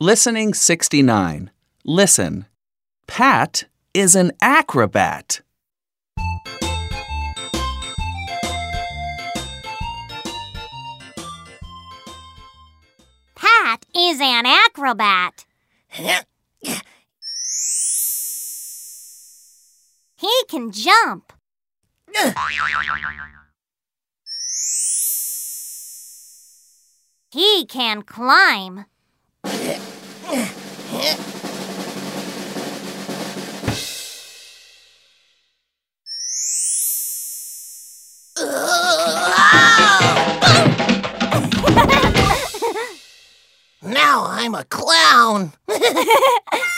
Listening 69. Listen. Pat is an acrobat. Pat is an acrobat. He can jump. He can climb. Now I'm a clown.